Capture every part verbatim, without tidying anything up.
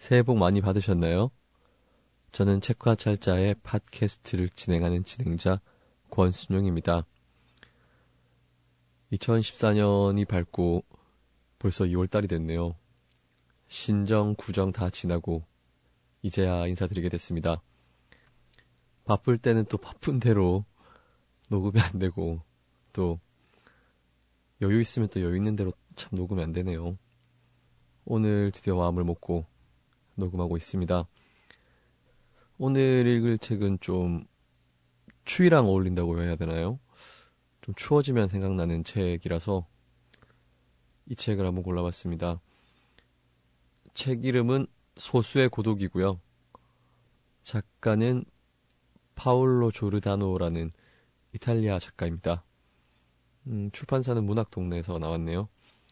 새해 복 많이 받으셨나요? 저는 책과 찰자의 팟캐스트를 진행하는 진행자 권순용입니다. 이천십사 년이 밝고 벌써 이월달이 됐네요. 신정, 구정 다 지나고 이제야 인사드리게 됐습니다. 바쁠 때는 또 바쁜 대로 녹음이 안 되고 또 여유 있으면 또 여유 있는 대로 참 녹음이 안 되네요. 오늘 드디어 마음을 먹고 녹음하고 있습니다. 오늘 읽을 책은 좀 추위랑 어울린다고 해야 되나요? 좀 추워지면 생각나는 책이라서 이 책을 한번 골라봤습니다. 책 이름은 소수의 고독이고요. 작가는 파올로 조르다노라는 이탈리아 작가입니다. 음, 출판사는 문학동네에서 나왔네요.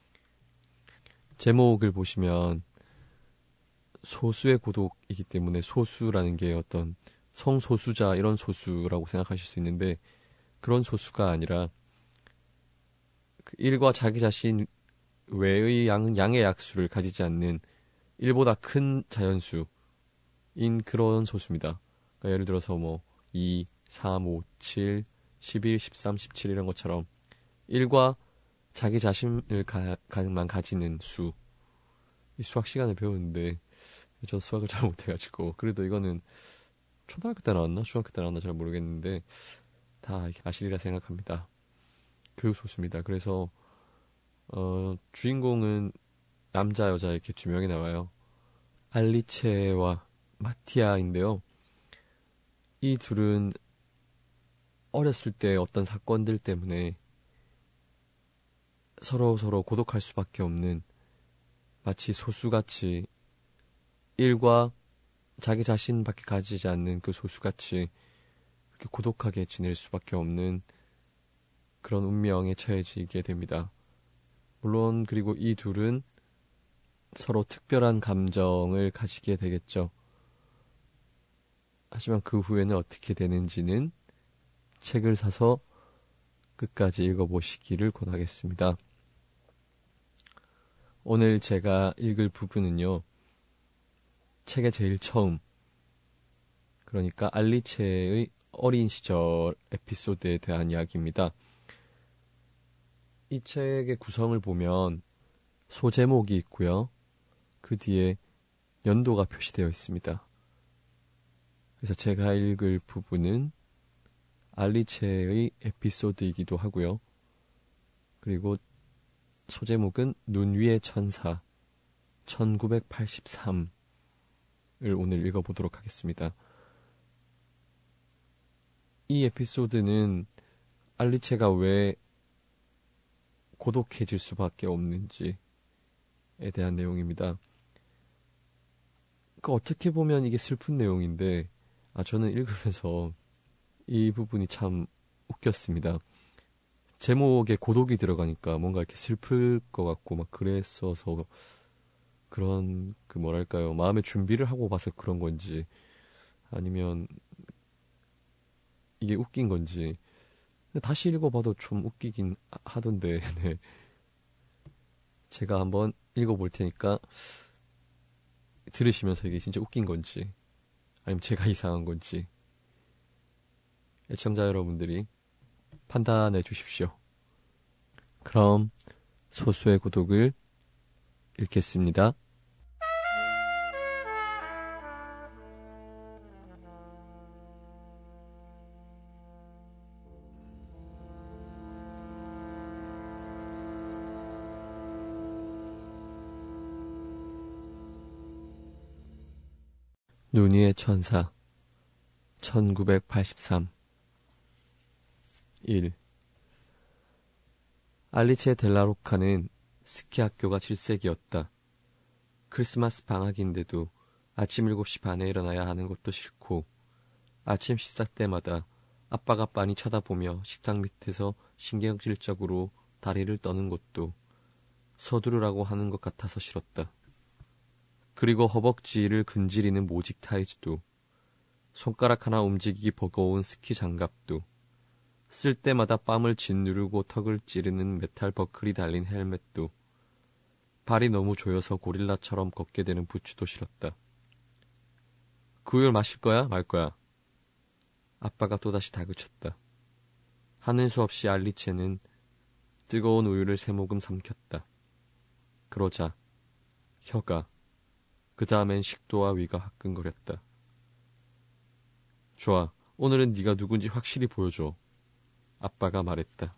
제목을 보시면 소수의 고독이기 때문에 소수라는 게 어떤 성소수자 이런 소수라고 생각하실 수 있는데 그런 소수가 아니라 그 일과 자기 자신 외의 양, 양의 약수를 가지지 않는 일보다 큰 자연수인 그런 소수입니다. 그러니까 예를 들어서 뭐 이, 삼, 오, 칠, 십일, 십삼, 십칠 이런 것처럼 일과 자기 자신을 가, 만 가지는 수. 이 수학 시간에 배웠는데 저 수학을 잘 못해가지고 그래도 이거는 초등학교 때 나왔나 중학교 때 나왔나 잘 모르겠는데 다 아시리라 생각합니다. 그 소수입니다. 그래서 어, 주인공은 남자 여자 이렇게 두 명이 나와요. 알리체와 마티아인데요. 이 둘은 어렸을 때 어떤 사건들 때문에 서로 서로 고독할 수밖에 없는 마치 소수같이 일과 자기 자신밖에 가지지 않는 그 소수같이 그렇게 고독하게 지낼 수밖에 없는 그런 운명에 처해지게 됩니다. 물론 그리고 이 둘은 서로 특별한 감정을 가지게 되겠죠. 하지만 그 후에는 어떻게 되는지는 책을 사서 끝까지 읽어보시기를 권하겠습니다. 오늘 제가 읽을 부분은요. 책의 제일 처음, 그러니까 알리체의 어린 시절 에피소드에 대한 이야기입니다. 이 책의 구성을 보면 소제목이 있고요. 그 뒤에 연도가 표시되어 있습니다. 그래서 제가 읽을 부분은 알리체의 에피소드이기도 하고요. 그리고 소제목은 눈 위의 천사 천구백팔십삼을 오늘 읽어보도록 하겠습니다. 이 에피소드는 알리체가 왜 고독해질 수밖에 없는지에 대한 내용입니다. 그러니까 어떻게 보면 이게 슬픈 내용인데 아 저는 읽으면서 이 부분이 참 웃겼습니다. 제목에 고독이 들어가니까 뭔가 이렇게 슬플 것 같고 막 그랬어서 그런 그 뭐랄까요 마음의 준비를 하고 봐서 그런 건지 아니면 이게 웃긴 건지 다시 읽어봐도 좀 웃기긴 하던데 네. 제가 한번 읽어볼 테니까 들으시면서 이게 진짜 웃긴 건지 아니면 제가 이상한 건지 애청자 여러분들이 판단해 주십시오. 그럼 소수의 고독을 읽겠습니다. 눈 위의 천사 천구백팔십삼 일. 알리체 델라로카는 스키 학교가 질색이었다. 크리스마스 방학인데도 아침 일곱 시 반에 일어나야 하는 것도 싫고 아침 식사 때마다 아빠가 빤히 쳐다보며 식탁 밑에서 신경질적으로 다리를 떠는 것도 서두르라고 하는 것 같아서 싫었다. 그리고 허벅지를 근지리는 모직 타이즈도 손가락 하나 움직이기 버거운 스키 장갑도 쓸 때마다 뺨을 짓누르고 턱을 찌르는 메탈 버클이 달린 헬멧도 발이 너무 조여서 고릴라처럼 걷게 되는 부츠도 싫었다. 그 우유를 마실 거야? 말 거야? 아빠가 또다시 다그쳤다. 하는 수 없이 알리체는 뜨거운 우유를 세 모금 삼켰다. 그러자 혀가, 그 다음엔 식도와 위가 화끈거렸다. 좋아, 오늘은 네가 누군지 확실히 보여줘. 아빠가 말했다.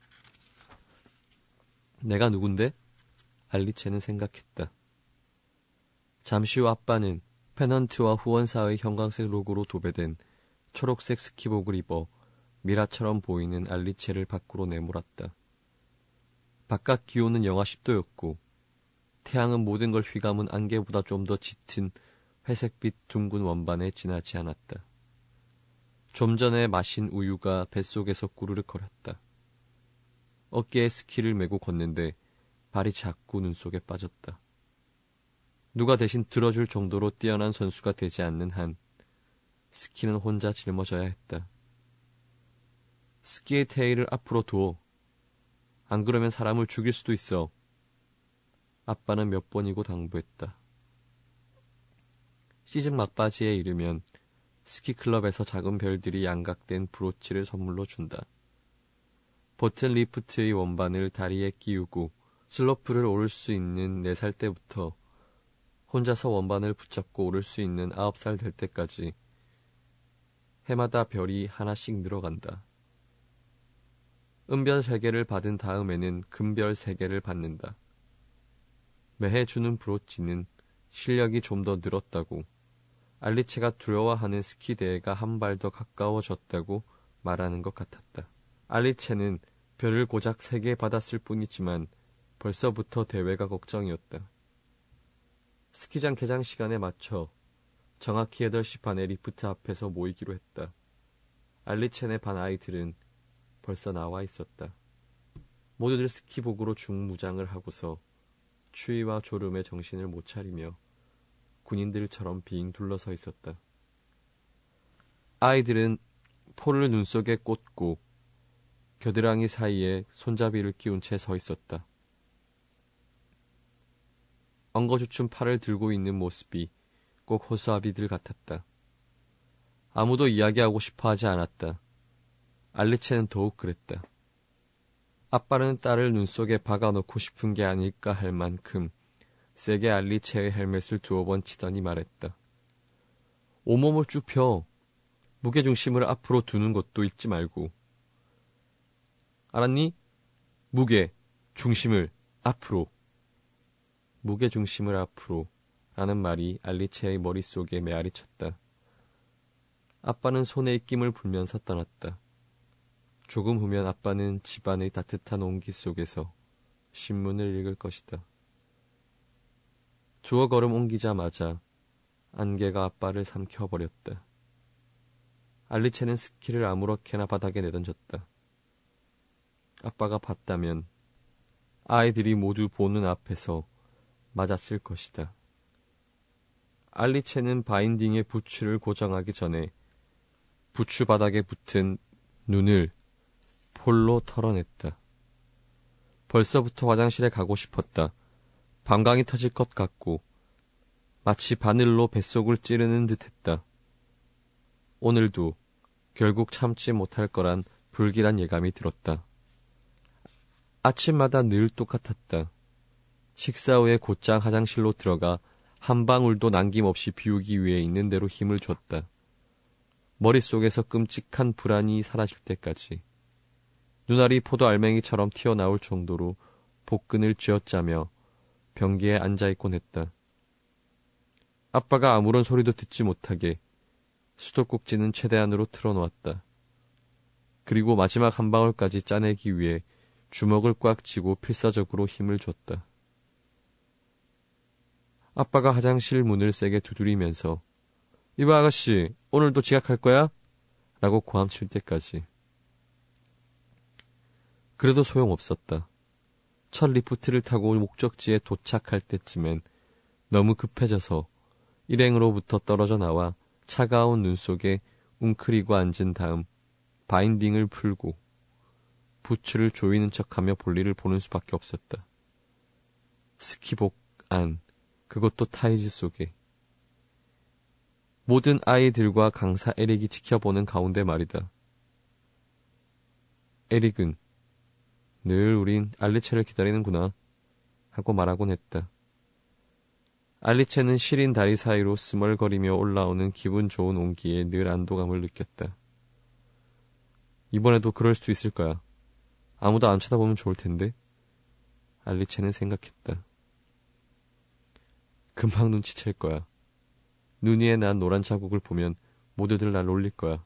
내가 누군데? 알리체는 생각했다. 잠시 후 아빠는 페넌트와 후원사의 형광색 로고로 도배된 초록색 스키복을 입어 미라처럼 보이는 알리체를 밖으로 내몰았다. 바깥 기온은 영하 십 도였고 태양은 모든 걸 휘감은 안개보다 좀 더 짙은 회색빛 둥근 원반에 지나지 않았다. 좀 전에 마신 우유가 뱃속에서 꾸르륵 거렸다. 어깨에 스키를 메고 걷는데 발이 자꾸 눈 속에 빠졌다. 누가 대신 들어줄 정도로 뛰어난 선수가 되지 않는 한 스키는 혼자 짊어져야 했다. 스키의 테일을 앞으로 둬. 안 그러면 사람을 죽일 수도 있어. 아빠는 몇 번이고 당부했다. 시즌 막바지에 이르면 스키클럽에서 작은 별들이 양각된 브로치를 선물로 준다. 버튼 리프트의 원반을 다리에 끼우고 슬로프를 오를 수 있는 네 살 때부터 혼자서 원반을 붙잡고 오를 수 있는 아홉 살 될 때까지 해마다 별이 하나씩 늘어간다. 은별 세 개를 받은 다음에는 금별 세 개를 받는다. 매해 주는 브로치는 실력이 좀 더 늘었다고, 알리체가 두려워하는 스키 대회가 한 발 더 가까워졌다고 말하는 것 같았다. 알리체는 별을 고작 세 개 받았을 뿐이지만 벌써부터 대회가 걱정이었다. 스키장 개장 시간에 맞춰 정확히 여덟 시 반에 리프트 앞에서 모이기로 했다. 알리체네 반 아이들은 벌써 나와 있었다. 모두들 스키복으로 중무장을 하고서 추위와 졸음에 정신을 못 차리며 군인들처럼 빙 둘러서 있었다. 아이들은 폴을 눈 속에 꽂고 겨드랑이 사이에 손잡이를 끼운 채 서 있었다. 엉거주춤 팔을 들고 있는 모습이 꼭 호수아비들 같았다. 아무도 이야기하고 싶어 하지 않았다. 알리체는 더욱 그랬다. 아빠는 딸을 눈 속에 박아놓고 싶은 게 아닐까 할 만큼 세게 알리체의 헬멧을 두어 번 치더니 말했다. 온몸을 쭉 펴. 무게중심을 앞으로 두는 것도 잊지 말고. 알았니? 무게, 중심을 앞으로. 무게중심을 앞으로 라는 말이 알리체의 머릿속에 메아리 쳤다. 아빠는 손에 입김을 불면서 떠났다. 조금 후면 아빠는 집안의 따뜻한 온기 속에서 신문을 읽을 것이다. 두어 걸음 옮기자마자 안개가 아빠를 삼켜버렸다. 알리체는 스키를 아무렇게나 바닥에 내던졌다. 아빠가 봤다면 아이들이 모두 보는 앞에서 맞았을 것이다. 알리체는 바인딩의 부츠를 고정하기 전에 부츠 바닥에 붙은 눈을 폴로 털어냈다. 벌써부터 화장실에 가고 싶었다. 방광이 터질 것 같고 마치 바늘로 뱃속을 찌르는 듯했다. 오늘도 결국 참지 못할 거란 불길한 예감이 들었다. 아침마다 늘 똑같았다. 식사 후에 곧장 화장실로 들어가 한 방울도 남김없이 비우기 위해 있는 대로 힘을 줬다. 머릿속에서 끔찍한 불안이 사라질 때까지. 눈알이 포도 알맹이처럼 튀어나올 정도로 복근을 쥐어짜며 변기에 앉아있곤 했다. 아빠가 아무런 소리도 듣지 못하게 수도꼭지는 최대한으로 틀어놓았다. 그리고 마지막 한 방울까지 짜내기 위해 주먹을 꽉 쥐고 필사적으로 힘을 줬다. 아빠가 화장실 문을 세게 두드리면서 이봐 아가씨, 오늘도 지각할 거야? 라고 고함칠 때까지. 그래도 소용없었다. 첫 리프트를 타고 목적지에 도착할 때쯤엔 너무 급해져서 일행으로부터 떨어져 나와 차가운 눈 속에 웅크리고 앉은 다음 바인딩을 풀고 부츠를 조이는 척하며 볼일을 보는 수밖에 없었다. 스키복 안, 그것도 타이즈 속에. 모든 아이들과 강사 에릭이 지켜보는 가운데 말이다. 에릭은 늘 우린 알리체를 기다리는구나 하고 말하곤 했다. 알리체는 시린 다리 사이로 스멀거리며 올라오는 기분 좋은 온기에 늘 안도감을 느꼈다. 이번에도 그럴 수 있을 거야. 아무도 안 쳐다보면 좋을 텐데. 알리체는 생각했다. 금방 눈치챌 거야. 눈 위에 난 노란 자국을 보면 모두들 날 놀릴 거야.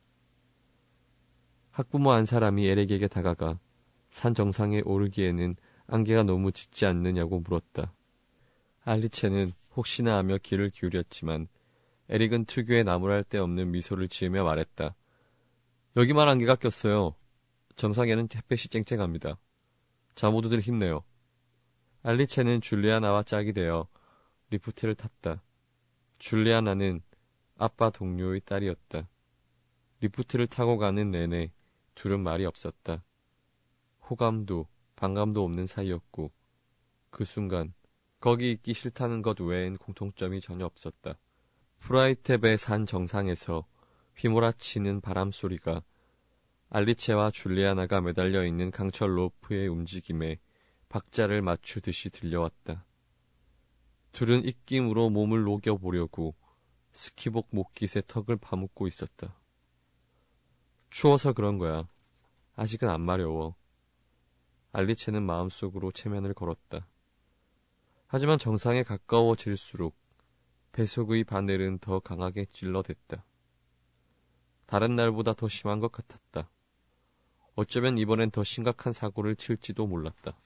학부모 한 사람이 에릭에게 다가가 산 정상에 오르기에는 안개가 너무 짙지 않느냐고 물었다. 알리체는 혹시나 하며 귀를 기울였지만 에릭은 특유의 나무랄 데 없는 미소를 지으며 말했다. 여기만 안개가 꼈어요. 정상에는 햇볕이 쨍쨍합니다. 자, 모두들 힘내요. 알리체는 줄리아나와 짝이 되어 리프트를 탔다. 줄리아나는 아빠 동료의 딸이었다. 리프트를 타고 가는 내내 둘은 말이 없었다. 호감도 반감도 없는 사이였고 그 순간 거기 있기 싫다는 것 외엔 공통점이 전혀 없었다. 프라이텝의 산 정상에서 휘몰아치는 바람 소리가 알리체와 줄리아나가 매달려 있는 강철 로프의 움직임에 박자를 맞추듯이 들려왔다. 둘은 입김으로 몸을 녹여보려고 스키복 목깃에 턱을 파묻고 있었다. 추워서 그런 거야. 아직은 안 마려워. 알리체는 마음속으로 체면을 걸었다. 하지만 정상에 가까워질수록 배속의 바늘은 더 강하게 찔러댔다. 다른 날보다 더 심한 것 같았다. 어쩌면 이번엔 더 심각한 사고를 칠지도 몰랐다.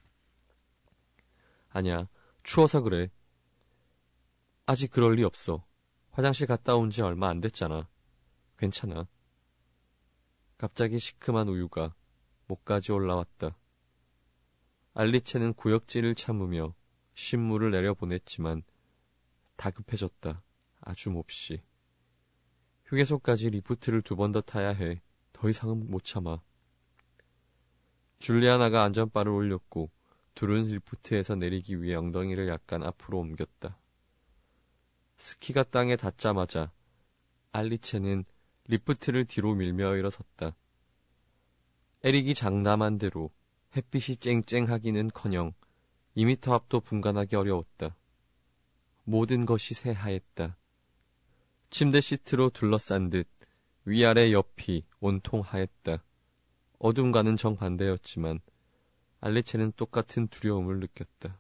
아니야, 추워서 그래. 아직 그럴 리 없어. 화장실 갔다 온 지 얼마 안 됐잖아. 괜찮아. 갑자기 시큼한 우유가 목까지 올라왔다. 알리체는 구역질을 참으며 신물을 내려보냈지만 다급해졌다. 아주 몹시. 휴게소까지 리프트를 두 번 더 타야 해. 더 이상은 못 참아. 줄리아나가 안전바를 올렸고 둘은 리프트에서 내리기 위해 엉덩이를 약간 앞으로 옮겼다. 스키가 땅에 닿자마자 알리체는 리프트를 뒤로 밀며 일어섰다. 에릭이 장담한 대로 햇빛이 쨍쨍하기는커녕 이 미터 앞도 분간하기 어려웠다. 모든 것이 새하였다. 침대 시트로 둘러싼 듯 위아래 옆이 온통 하였다. 어둠과는 정반대였지만 알리체는 똑같은 두려움을 느꼈다.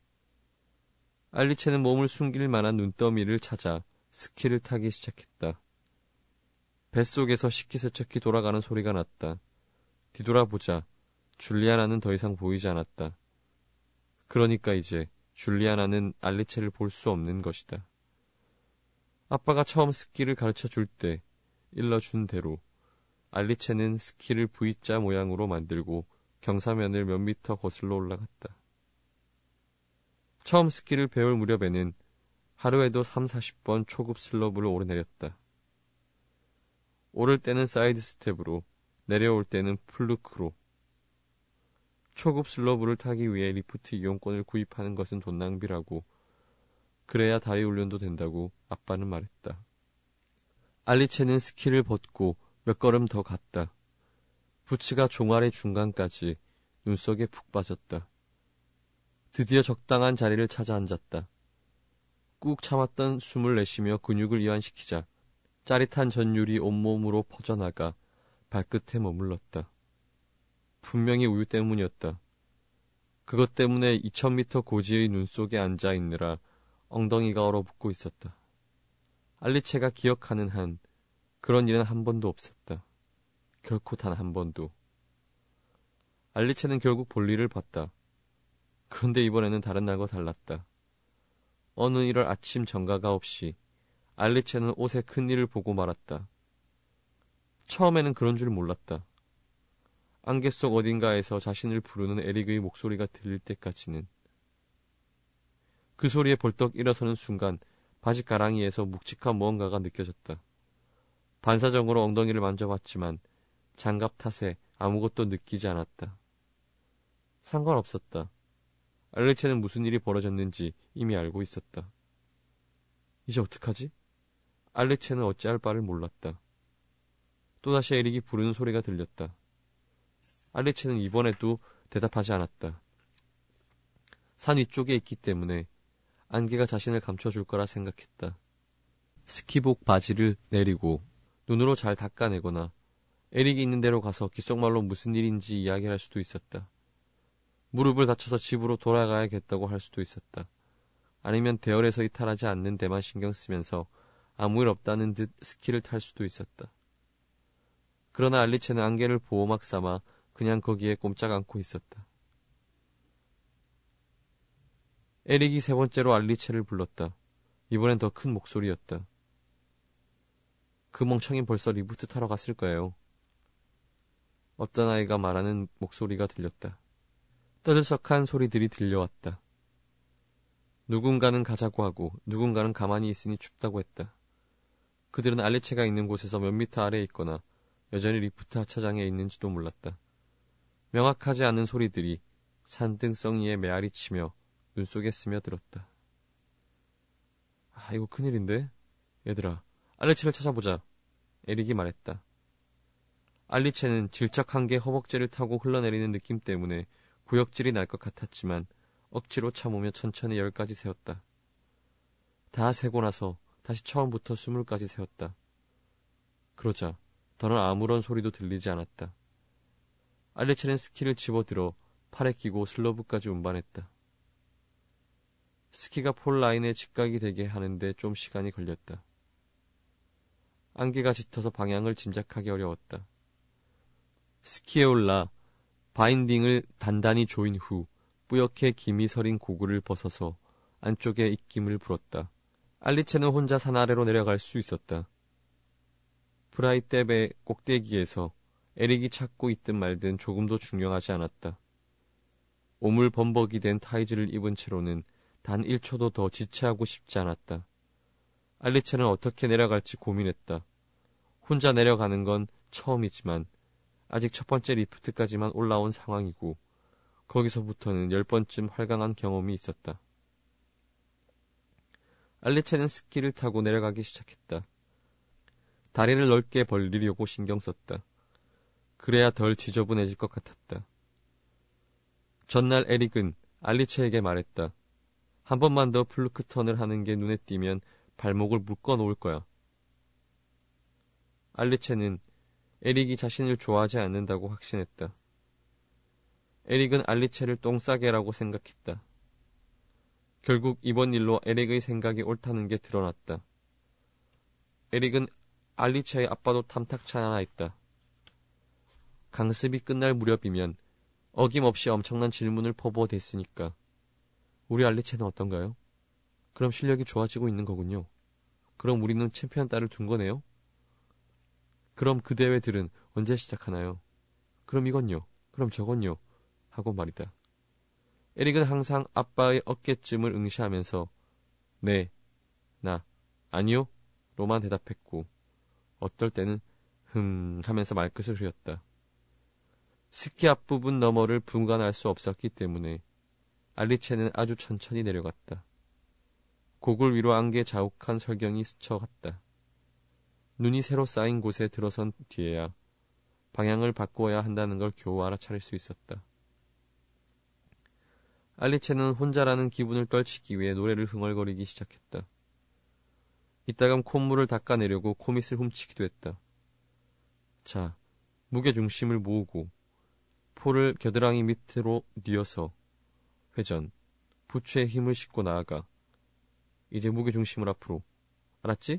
알리체는 몸을 숨길 만한 눈더미를 찾아 스키를 타기 시작했다. 뱃속에서 식기세척기 돌아가는 소리가 났다. 뒤돌아보자 줄리아나는 더 이상 보이지 않았다. 그러니까 이제 줄리아나는 알리체를 볼 수 없는 것이다. 아빠가 처음 스키를 가르쳐 줄 때 일러준 대로 알리체는 스키를 V자 모양으로 만들고 경사면을 몇 미터 거슬러 올라갔다. 처음 스키를 배울 무렵에는 하루에도 삼사십 번 초급 슬로프를 오르내렸다. 오를 때는 사이드 스텝으로, 내려올 때는 플루크로. 초급 슬로프를 타기 위해 리프트 이용권을 구입하는 것은 돈 낭비라고, 그래야 다리 훈련도 된다고 아빠는 말했다. 알리체는 스키를 벗고 몇 걸음 더 갔다. 부츠가 종아리 중간까지 눈속에 푹 빠졌다. 드디어 적당한 자리를 찾아 앉았다. 꾹 참았던 숨을 내쉬며 근육을 이완시키자 짜릿한 전율이 온몸으로 퍼져나가 발끝에 머물렀다. 분명히 우유 때문이었다. 그것 때문에 이천 미터 고지의 눈 속에 앉아 있느라 엉덩이가 얼어붙고 있었다. 알리체가 기억하는 한 그런 일은 한 번도 없었다. 결코 단 한 번도. 알리체는 결국 볼일을 봤다. 그런데 이번에는 다른 날과 달랐다. 어느 일월 아침 정가가 없이 알리체는 옷에 큰일을 보고 말았다. 처음에는 그런 줄 몰랐다. 안개 속 어딘가에서 자신을 부르는 에릭의 목소리가 들릴 때까지는. 그 소리에 벌떡 일어서는 순간 바지가랑이에서 묵직한 무언가가 느껴졌다. 반사적으로 엉덩이를 만져봤지만 장갑 탓에 아무것도 느끼지 않았다. 상관없었다. 알리체는 무슨 일이 벌어졌는지 이미 알고 있었다. 이제 어떡하지? 알리체는 어찌할 바를 몰랐다. 또다시 에릭이 부르는 소리가 들렸다. 알리체는 이번에도 대답하지 않았다. 산 위쪽에 있기 때문에 안개가 자신을 감춰줄 거라 생각했다. 스키복 바지를 내리고 눈으로 잘 닦아내거나 에릭이 있는 데로 가서 귓속말로 무슨 일인지 이야기할 수도 있었다. 무릎을 다쳐서 집으로 돌아가야겠다고 할 수도 있었다. 아니면 대열에서 이탈하지 않는 데만 신경 쓰면서 아무 일 없다는 듯 스키를 탈 수도 있었다. 그러나 알리체는 안개를 보호막 삼아 그냥 거기에 꼼짝 않고 있었다. 에릭이 세 번째로 알리체를 불렀다. 이번엔 더 큰 목소리였다. 그 멍청이 벌써 리프트 타러 갔을 거예요. 어떤 아이가 말하는 목소리가 들렸다. 떠들썩한 소리들이 들려왔다. 누군가는 가자고 하고 누군가는 가만히 있으니 춥다고 했다. 그들은 알리체가 있는 곳에서 몇 미터 아래에 있거나 여전히 리프트 하차장에 있는지도 몰랐다. 명확하지 않은 소리들이 산등성이에 메아리 치며 눈 속에 스며들었다. 아, 이거 큰일인데? 얘들아, 알리체를 찾아보자. 에릭이 말했다. 알리체는 질척한 게 허벅지를 타고 흘러내리는 느낌 때문에 구역질이 날 것 같았지만 억지로 참으며 천천히 열까지 세웠다. 다 세고 나서 다시 처음부터 스물까지 세웠다. 그러자 더는 아무런 소리도 들리지 않았다. 알리체는 스키를 집어들어 팔에 끼고 슬로브까지 운반했다. 스키가 폴 라인에 직각이 되게 하는데 좀 시간이 걸렸다. 안개가 짙어서 방향을 짐작하기 어려웠다. 스키에 올라 바인딩을 단단히 조인 후 뿌옇게 김이 서린 고글을 벗어서 안쪽에 입김을 불었다. 알리체는 혼자 산 아래로 내려갈 수 있었다. 브라이떼베 꼭대기에서 에릭이 찾고 있든 말든 조금도 중요하지 않았다. 오물범벅이 된 타이즈를 입은 채로는 단 일 초도 더 지체하고 싶지 않았다. 알리체는 어떻게 내려갈지 고민했다. 혼자 내려가는 건 처음이지만 아직 첫 번째 리프트까지만 올라온 상황이고 거기서부터는 열 번쯤 활강한 경험이 있었다. 알리체는 스키를 타고 내려가기 시작했다. 다리를 넓게 벌리려고 신경 썼다. 그래야 덜 지저분해질 것 같았다. 전날 에릭은 알리체에게 말했다. 한 번만 더 플루크턴을 하는 게 눈에 띄면 발목을 묶어 놓을 거야. 알리체는 에릭이 자신을 좋아하지 않는다고 확신했다. 에릭은 알리체를 똥싸개라고 생각했다. 결국 이번 일로 에릭의 생각이 옳다는 게 드러났다. 에릭은 알리체의 아빠도 탐탁치 않아 있다. 강습이 끝날 무렵이면 어김없이 엄청난 질문을 퍼부어댔으니까 우리 알리체는 어떤가요? 그럼 실력이 좋아지고 있는 거군요. 그럼 우리는 챔피언 딸을 둔 거네요? 그럼 그 대회들은 언제 시작하나요? 그럼 이건요? 그럼 저건요? 하고 말이다. 에릭은 항상 아빠의 어깨쯤을 응시하면서 네, 나, 아니요? 로만 대답했고 어떨 때는 흠 하면서 말끝을 흐렸다. 스키 앞부분 너머를 분간할 수 없었기 때문에 알리체는 아주 천천히 내려갔다. 고글 위로 안개 자욱한 설경이 스쳐갔다. 눈이 새로 쌓인 곳에 들어선 뒤에야 방향을 바꾸어야 한다는 걸 겨우 알아차릴 수 있었다. 알리체는 혼자라는 기분을 떨치기 위해 노래를 흥얼거리기 시작했다. 이따금 콧물을 닦아내려고 코밋을 훔치기도 했다. 자, 무게중심을 모으고 폴을 겨드랑이 밑으로 뉘어서 회전, 부츠에 힘을 싣고 나아가. 이제 무게중심을 앞으로. 알았지?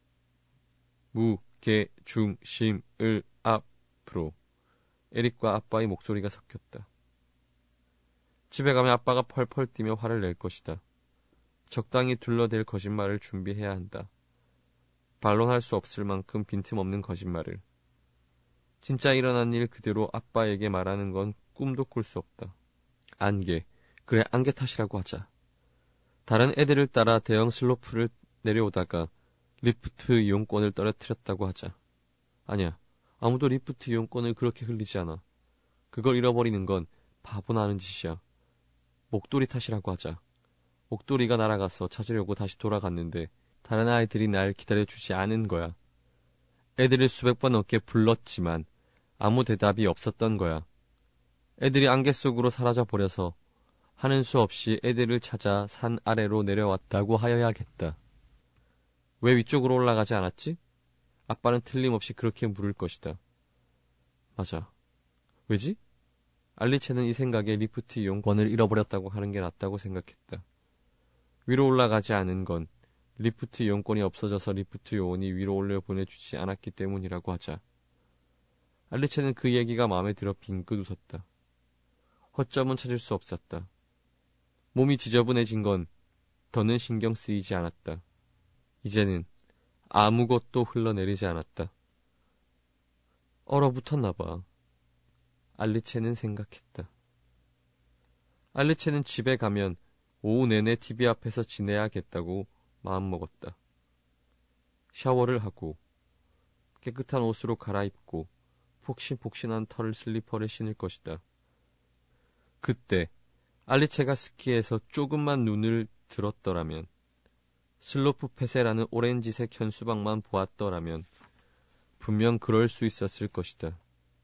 무게중심을 앞으로. 에릭과 아빠의 목소리가 섞였다. 집에 가면 아빠가 펄펄 뛰며 화를 낼 것이다. 적당히 둘러댈 거짓말을 준비해야 한다. 반론할 수 없을 만큼 빈틈없는 거짓말을. 진짜 일어난 일 그대로 아빠에게 말하는 건 꿈도 꿀 수 없다. 안개. 그래, 안개 탓이라고 하자. 다른 애들을 따라 대형 슬로프를 내려오다가 리프트 이용권을 떨어뜨렸다고 하자. 아니야. 아무도 리프트 이용권을 그렇게 흘리지 않아. 그걸 잃어버리는 건 바보나 하는 짓이야. 목도리 탓이라고 하자. 목도리가 날아가서 찾으려고 다시 돌아갔는데 다른 아이들이 날 기다려주지 않은 거야. 애들을 수백 번 넘게 불렀지만 아무 대답이 없었던 거야. 애들이 안개 속으로 사라져버려서 하는 수 없이 애들을 찾아 산 아래로 내려왔다고 하여야겠다. 왜 위쪽으로 올라가지 않았지? 아빠는 틀림없이 그렇게 물을 것이다. 맞아. 왜지? 알리체는 이 생각에 리프트 이용권을 잃어버렸다고 하는 게 낫다고 생각했다. 위로 올라가지 않은 건 리프트 이용권이 없어져서 리프트 요원이 위로 올려 보내주지 않았기 때문이라고 하자. 알리체는 그 얘기가 마음에 들어 빙긋 웃었다. 허점은 찾을 수 없었다. 몸이 지저분해진 건 더는 신경 쓰이지 않았다. 이제는 아무것도 흘러내리지 않았다. 얼어붙었나 봐. 알리체는 생각했다. 알리체는 집에 가면 오후 내내 티비 앞에서 지내야겠다고 마음먹었다. 샤워를 하고 깨끗한 옷으로 갈아입고 폭신폭신한 털 슬리퍼를 신을 것이다. 그때 알리체가 스키에서 조금만 눈을 들었더라면, 슬로프 폐쇄라는 오렌지색 현수막만 보았더라면 분명 그럴 수 있었을 것이다.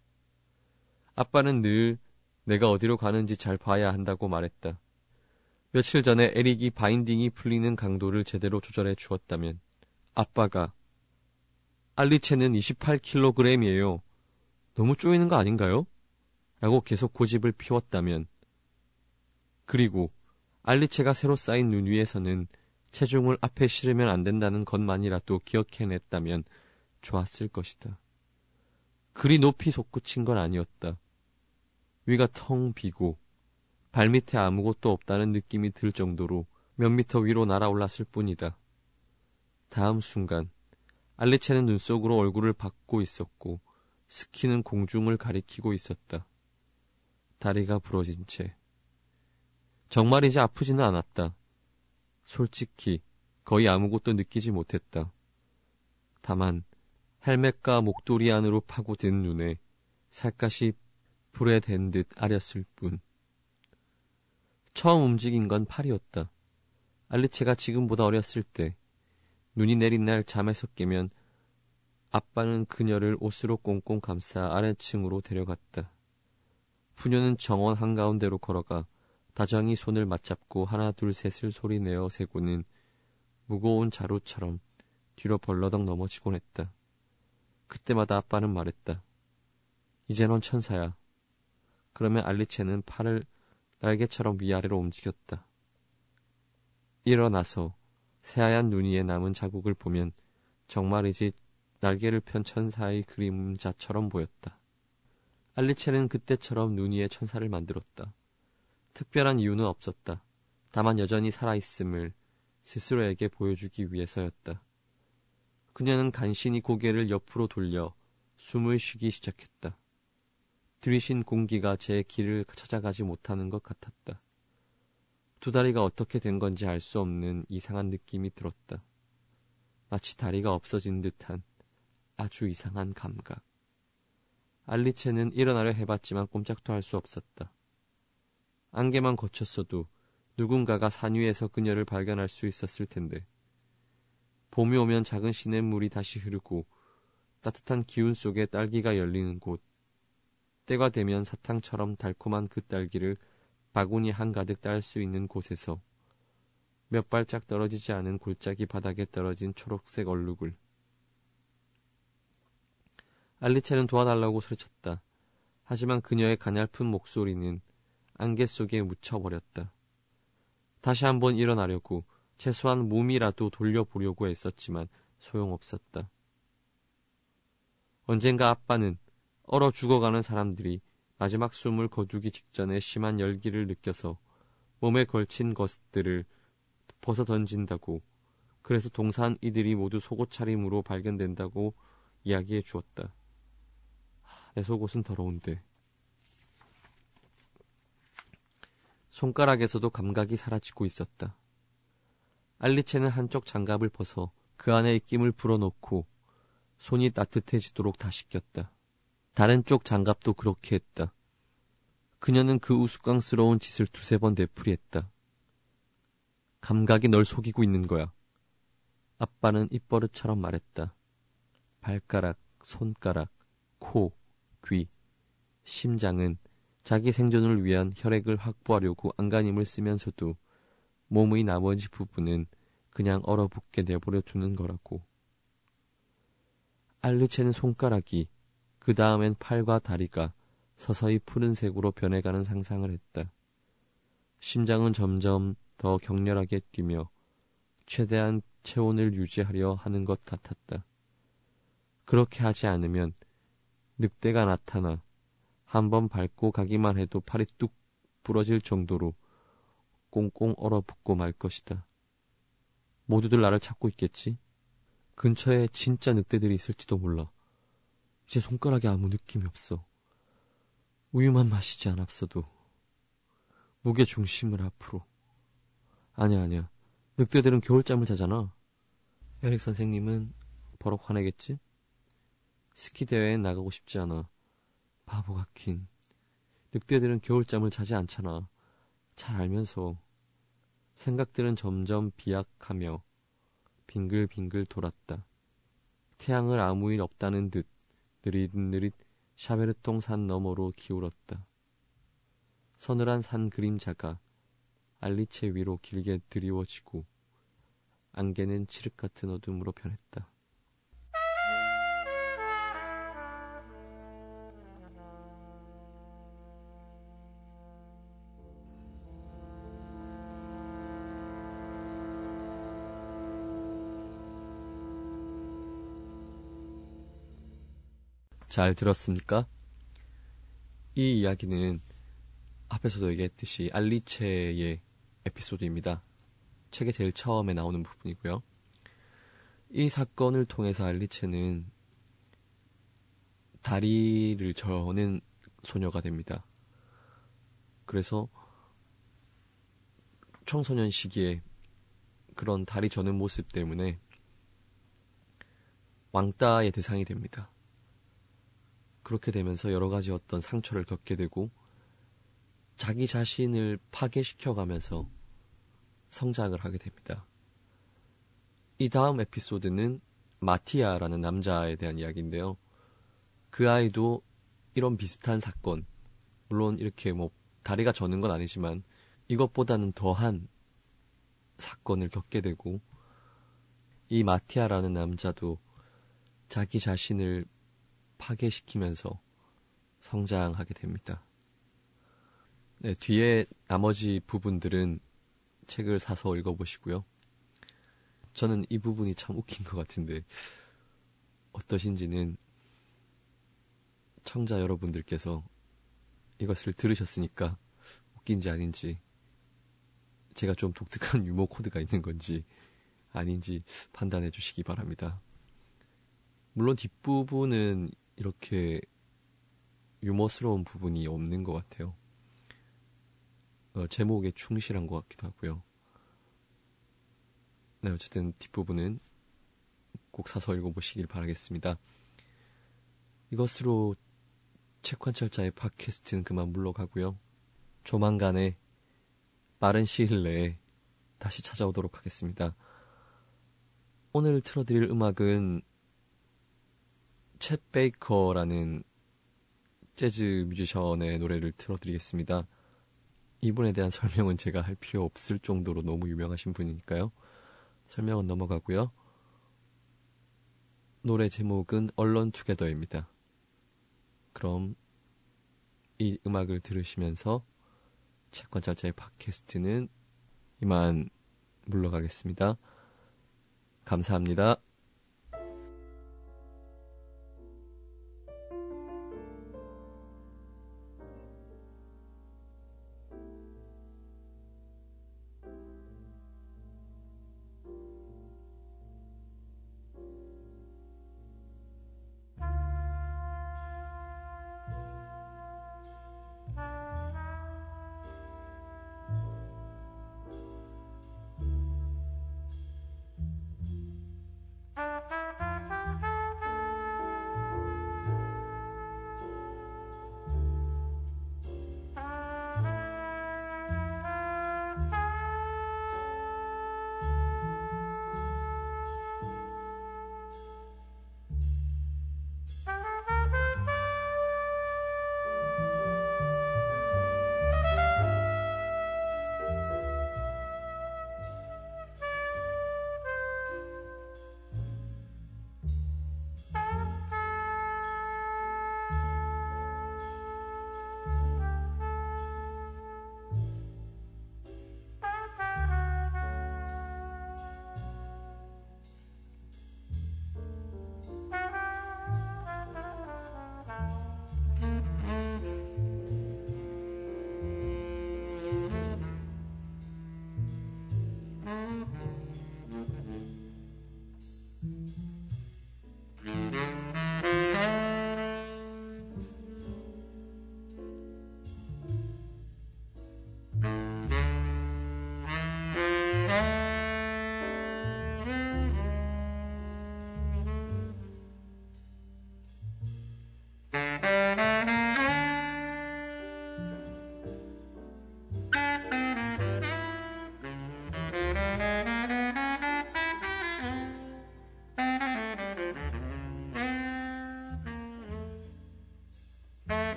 아빠는 늘 내가 어디로 가는지 잘 봐야 한다고 말했다. 며칠 전에 에릭이 바인딩이 풀리는 강도를 제대로 조절해 주었다면 아빠가 알리체는 이십팔 킬로그램이에요. 너무 쪼이는 거 아닌가요? 라고 계속 고집을 피웠다면, 그리고 알리체가 새로 쌓인 눈 위에서는 체중을 앞에 실으면 안 된다는 것만이라도 기억해냈다면 좋았을 것이다. 그리 높이 솟구친 건 아니었다. 위가 텅 비고 발밑에 아무것도 없다는 느낌이 들 정도로 몇 미터 위로 날아올랐을 뿐이다. 다음 순간 알리체는 눈 속으로 얼굴을 받고 있었고 스키는 공중을 가리키고 있었다. 다리가 부러진 채. 정말 이제 아프지는 않았다. 솔직히 거의 아무것도 느끼지 못했다. 다만 헬멧과 목도리 안으로 파고든 눈에 살갗이 불에 댄 듯 아렸을 뿐. 처음 움직인 건 팔이었다. 알리체가 지금보다 어렸을 때 눈이 내린 날 잠에서 깨면 아빠는 그녀를 옷으로 꽁꽁 감싸 아래층으로 데려갔다. 부녀는 정원 한가운데로 걸어가 다정히 손을 맞잡고 하나 둘 셋을 소리내어 세고는 무거운 자루처럼 뒤로 벌러덩 넘어지곤 했다. 그때마다 아빠는 말했다. 이제 넌 천사야. 그러면 알리체는 팔을 날개처럼 위아래로 움직였다. 일어나서 새하얀 눈 위에 남은 자국을 보면 정말이지 날개를 편 천사의 그림자처럼 보였다. 알리체는 그때처럼 눈 위에 천사를 만들었다. 특별한 이유는 없었다. 다만 여전히 살아있음을 스스로에게 보여주기 위해서였다. 그녀는 간신히 고개를 옆으로 돌려 숨을 쉬기 시작했다. 들이신 공기가 제 길을 찾아가지 못하는 것 같았다. 두 다리가 어떻게 된 건지 알 수 없는 이상한 느낌이 들었다. 마치 다리가 없어진 듯한 아주 이상한 감각. 알리체는 일어나려 해봤지만 꼼짝도 할 수 없었다. 안개만 거쳤어도 누군가가 산 위에서 그녀를 발견할 수 있었을 텐데. 봄이 오면 작은 시냇물이 다시 흐르고 따뜻한 기운 속에 딸기가 열리는 곳. 때가 되면 사탕처럼 달콤한 그 딸기를 바구니 한가득 딸 수 있는 곳에서 몇 발짝 떨어지지 않은 골짜기 바닥에 떨어진 초록색 얼룩을. 알리체는 도와달라고 소리쳤다. 하지만 그녀의 가냘픈 목소리는 안개 속에 묻혀버렸다. 다시 한번 일어나려고 최소한 몸이라도 돌려보려고 애썼지만 소용없었다. 언젠가 아빠는 얼어 죽어가는 사람들이 마지막 숨을 거두기 직전에 심한 열기를 느껴서 몸에 걸친 것들을 벗어 던진다고, 그래서 동사한 이들이 모두 속옷 차림으로 발견된다고 이야기해 주었다. 내 속옷은 더러운데. 손가락에서도 감각이 사라지고 있었다. 알리체는 한쪽 장갑을 벗어 그 안에 입김을 불어넣고 손이 따뜻해지도록 다시 꼈다. 다른 쪽 장갑도 그렇게 했다. 그녀는 그 우스꽝스러운 짓을 두세 번 되풀이했다. 감각이 널 속이고 있는 거야. 아빠는 입버릇처럼 말했다. 발가락, 손가락, 코, 귀, 심장은 자기 생존을 위한 혈액을 확보하려고 안간힘을 쓰면서도 몸의 나머지 부분은 그냥 얼어붙게 내버려 두는 거라고. 알리체는 손가락이, 그 다음엔 팔과 다리가 서서히 푸른색으로 변해가는 상상을 했다. 심장은 점점 더 격렬하게 뛰며 최대한 체온을 유지하려 하는 것 같았다. 그렇게 하지 않으면 늑대가 나타나 한번 밟고 가기만 해도 팔이 뚝 부러질 정도로 꽁꽁 얼어붙고 말 것이다. 모두들 나를 찾고 있겠지? 근처에 진짜 늑대들이 있을지도 몰라. 이제 손가락에 아무 느낌이 없어. 우유만 마시지 않았어도 무게 중심을 앞으로. 아니야 아니야. 늑대들은 겨울잠을 자잖아. 에릭 선생님은 버럭 화내겠지? 스키 대회에 나가고 싶지 않아. 바보 같긴. 늑대들은 겨울잠을 자지 않잖아. 잘 알면서. 생각들은 점점 비약하며 빙글빙글 돌았다. 태양을 아무 일 없다는 듯 느릿느릿 샤베르통 산 너머로 기울었다. 서늘한 산 그림자가 알리체 위로 길게 드리워지고 안개는 칠흑 같은 어둠으로 변했다. 잘 들었습니까? 이 이야기는 앞에서도 얘기했듯이 알리체의 에피소드입니다. 책의 제일 처음에 나오는 부분이고요. 이 사건을 통해서 알리체는 다리를 저는 소녀가 됩니다. 그래서 청소년 시기에 그런 다리 저는 모습 때문에 왕따의 대상이 됩니다. 그렇게 되면서 여러 가지 어떤 상처를 겪게 되고 자기 자신을 파괴시켜가면서 성장을 하게 됩니다. 이 다음 에피소드는 마티아라는 남자에 대한 이야기인데요. 그 아이도 이런 비슷한 사건, 물론 이렇게 뭐 다리가 저는 건 아니지만 이것보다는 더한 사건을 겪게 되고, 이 마티아라는 남자도 자기 자신을 파괴시키면서 성장하게 됩니다. 네, 뒤에 나머지 부분들은 책을 사서 읽어보시고요. 저는 이 부분이 참 웃긴 것 같은데 어떠신지는 청자 여러분들께서 이것을 들으셨으니까 웃긴지 아닌지, 제가 좀 독특한 유머 코드가 있는 건지 아닌지 판단해 주시기 바랍니다. 물론 뒷부분은 이렇게 유머스러운 부분이 없는 것 같아요. 어, 제목에 충실한 것 같기도 하고요. 네, 어쨌든 뒷부분은 꼭 사서 읽어보시길 바라겠습니다. 이것으로 책관찰자의 팟캐스트는 그만 물러가고요. 조만간에 빠른 시일 내에 다시 찾아오도록 하겠습니다. 오늘 틀어드릴 음악은 챗 베이커라는 재즈 뮤지션의 노래를 틀어드리겠습니다. 이분에 대한 설명은 제가 할 필요 없을 정도로 너무 유명하신 분이니까요. 설명은 넘어가고요. 노래 제목은 Alone Together입니다. 그럼 이 음악을 들으시면서 책관찰자의 팟캐스트는 이만 물러가겠습니다. 감사합니다.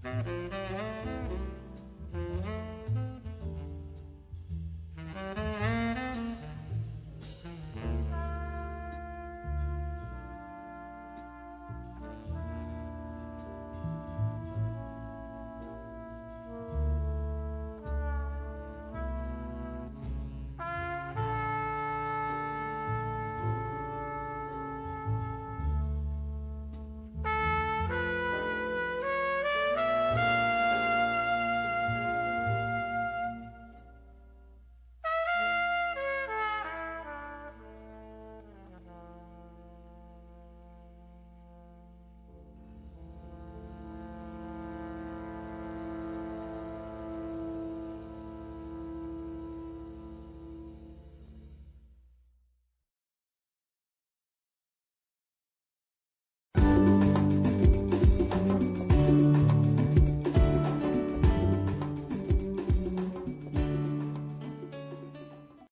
음.